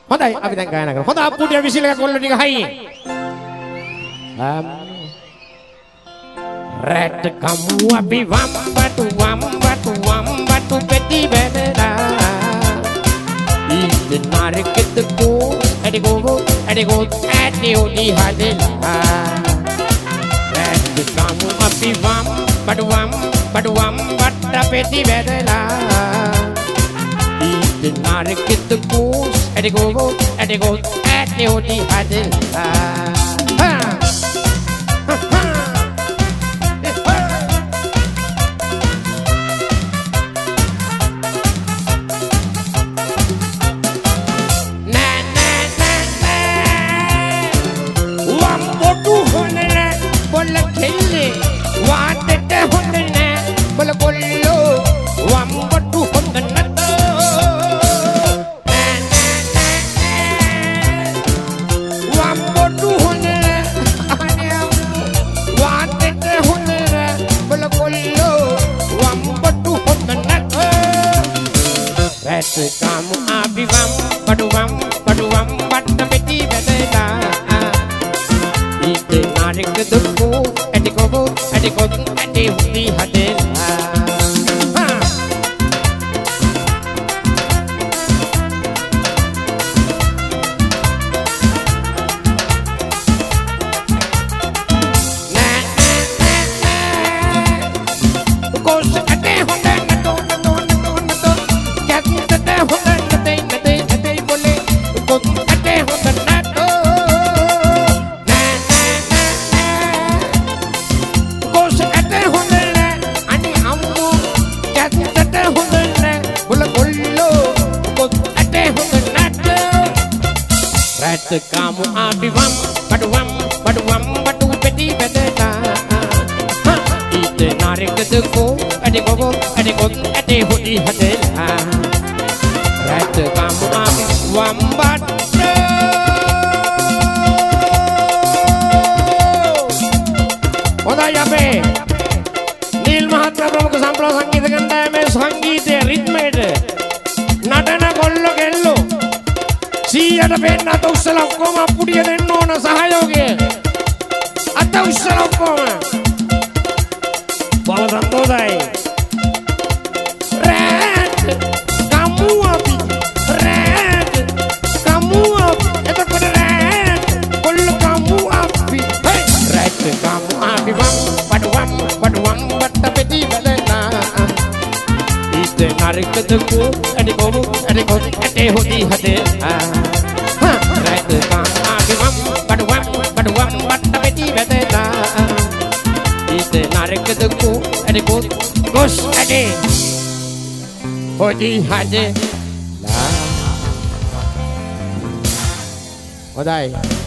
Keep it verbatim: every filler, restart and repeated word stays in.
හොඳයි අපි දැන් ගායනා කරමු. හොඳ අප්පුටිය විසිල එක කොල්ල ටික හයියේ. රැට කමු අපි වම් බටු වම් බටු වම් බටු පෙති බැලලා. ඊට නාරකෙත් කෝ ඇඩි ගෝ ඇඩි ගෝ ඇඩි උඩි හදලා. රැට කමු අපි වම් බටු වම් බටු වම් බට පෙති බැලලා. ඊට නාරකෙත් කෝ ඇඩි ගෝ ඇඩි ගෝ ඇඩි උඩි හදලා. Kamu abi wam padu wam padu wam batta peti bedela. Ite narik kedukku adiko adiko adi hudi hadela. Kamu abi wam padu wam padu wam padu peti bedela. Ite narik kedukku adiko adiko adi hudi hadela. Rat kamu abi wam batu. Hondai ape Nil Mahatma Pramukha Sampradaya Sangeetha Kandayame sangeethe rhythmete natana kollo kello සීයට පෙන්න අත උස්සලා ඔක්කොම අප්පුඩිය දෙන්න ඕන සහයෝගය. අත උස්සලා ඔක්කොම. බල සන්තෝෂයි. රැත් කමු අපි රැත් කමු අපි එතකොට රැත් කොල්ල කමු අපි. රැත් කමු අපි වම් පඩු වම් පඩු වම් බට්ට පෙති බලලා. ඊට නරකදකෝ අඩිකෝ අඩිකෝ ඇටේ හොදි හදේ. Right come abi wam padu wam padu wam batta peti bedela. Ite narik kedukku adiko gos ade hodi hade la. Hondai